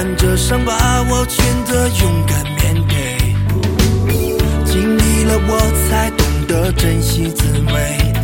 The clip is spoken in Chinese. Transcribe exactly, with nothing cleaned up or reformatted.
看着伤疤，我选择勇敢面对。经历了我才懂得珍惜滋味。